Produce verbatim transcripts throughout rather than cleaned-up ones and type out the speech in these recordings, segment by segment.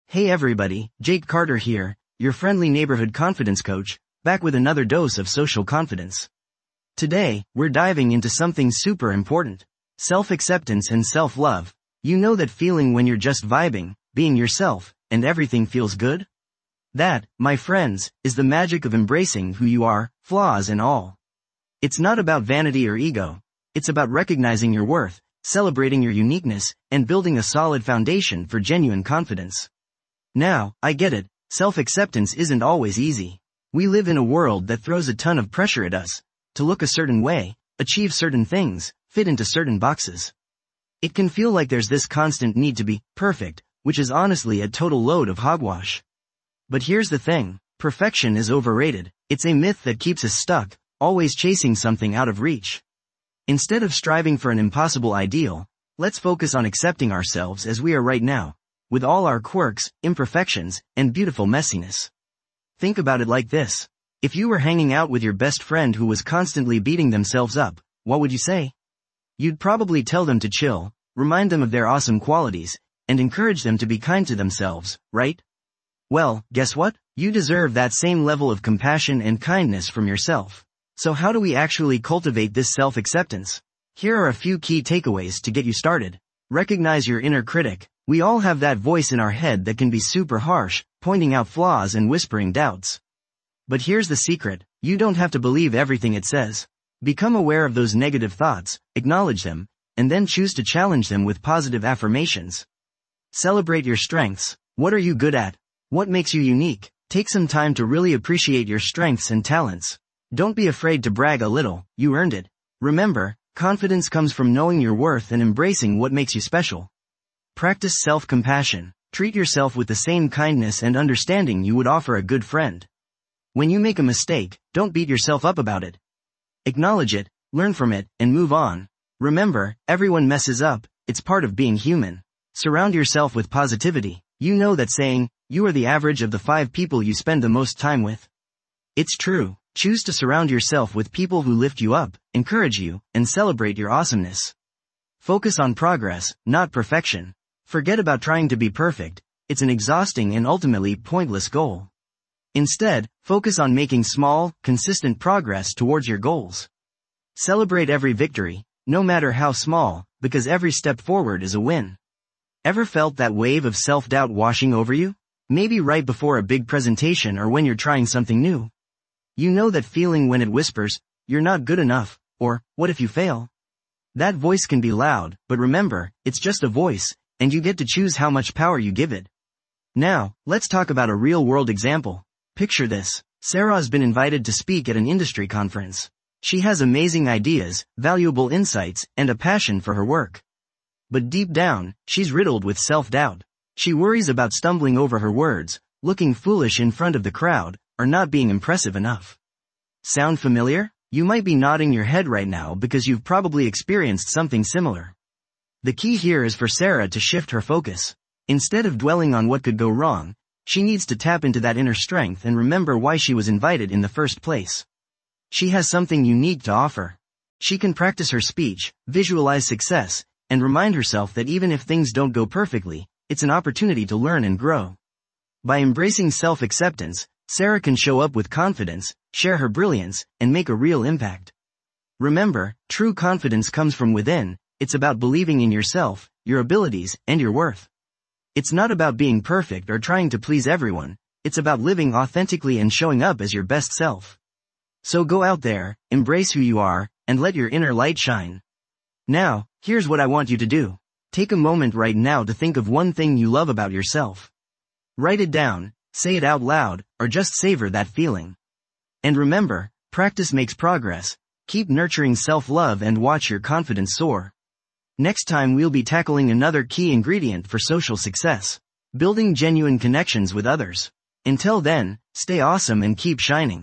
Hey everybody, Jake Carter here, your friendly neighborhood confidence coach, back with another dose of social confidence. Today, we're diving into something super important. Self-acceptance and self-love. You know that feeling when you're just vibing, being yourself, and everything feels good? That, my friends, is the magic of embracing who you are, flaws and all. It's not about vanity or ego. It's about recognizing your worth, celebrating your uniqueness, and building a solid foundation for genuine confidence. Now, I get it, self-acceptance isn't always easy. We live in a world that throws a ton of pressure at us, to look a certain way, achieve certain things, fit into certain boxes. It can feel like there's this constant need to be perfect, which is honestly a total load of hogwash. But here's the thing, perfection is overrated. It's a myth that keeps us stuck, always chasing something out of reach. Instead of striving for an impossible ideal, let's focus on accepting ourselves as we are right now, with all our quirks, imperfections, and beautiful messiness. Think about it like this. If you were hanging out with your best friend who was constantly beating themselves up, what would you say? You'd probably tell them to chill, remind them of their awesome qualities, and encourage them to be kind to themselves, right? Well, guess what? You deserve that same level of compassion and kindness from yourself. So how do we actually cultivate this self-acceptance? Here are a few key takeaways to get you started. Recognize your inner critic. We all have that voice in our head that can be super harsh, pointing out flaws and whispering doubts. But here's the secret, you don't have to believe everything it says. Become aware of those negative thoughts, acknowledge them, and then choose to challenge them with positive affirmations. Celebrate your strengths. What are you good at? What makes you unique? Take some time to really appreciate your strengths and talents. Don't be afraid to brag a little, you earned it. Remember, confidence comes from knowing your worth and embracing what makes you special. Practice self-compassion. Treat yourself with the same kindness and understanding you would offer a good friend. When you make a mistake, don't beat yourself up about it. Acknowledge it, learn from it, and move on. Remember, everyone messes up, it's part of being human. Surround yourself with positivity. You know that saying, you are the average of the five people you spend the most time with. It's true. Choose to surround yourself with people who lift you up, encourage you, and celebrate your awesomeness. Focus on progress, not perfection. Forget about trying to be perfect. It's an exhausting and ultimately pointless goal. Instead, focus on making small, consistent progress towards your goals. Celebrate every victory, no matter how small, because every step forward is a win. Ever felt that wave of self-doubt washing over you? Maybe right before a big presentation or when you're trying something new. You know that feeling when it whispers, you're not good enough, or, what if you fail? That voice can be loud, but remember, it's just a voice, and you get to choose how much power you give it. Now, let's talk about a real-world example. Picture this. Sarah's been invited to speak at an industry conference. She has amazing ideas, valuable insights, and a passion for her work. But deep down, she's riddled with self-doubt. She worries about stumbling over her words, looking foolish in front of the crowd, or not being impressive enough. Sound familiar? You might be nodding your head right now because you've probably experienced something similar. The key here is for Sarah to shift her focus. Instead of dwelling on what could go wrong, she needs to tap into that inner strength and remember why she was invited in the first place. She has something unique to offer. She can practice her speech, visualize success, and remind herself that even if things don't go perfectly, it's an opportunity to learn and grow. By embracing self-acceptance, Sarah can show up with confidence, share her brilliance, and make a real impact. Remember, true confidence comes from within. It's about believing in yourself, your abilities, and your worth. It's not about being perfect or trying to please everyone. It's about living authentically and showing up as your best self. So go out there, embrace who you are, and let your inner light shine. Now, here's what I want you to do. Take a moment right now to think of one thing you love about yourself. Write it down, say it out loud, or just savor that feeling. And remember, practice makes progress. Keep nurturing self-love and watch your confidence soar. Next time we'll be tackling another key ingredient for social success. Building genuine connections with others. Until then, stay awesome and keep shining.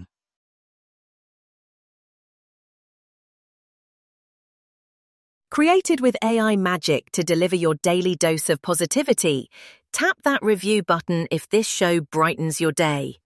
Created with A I magic to deliver your daily dose of positivity, tap that review button if this show brightens your day.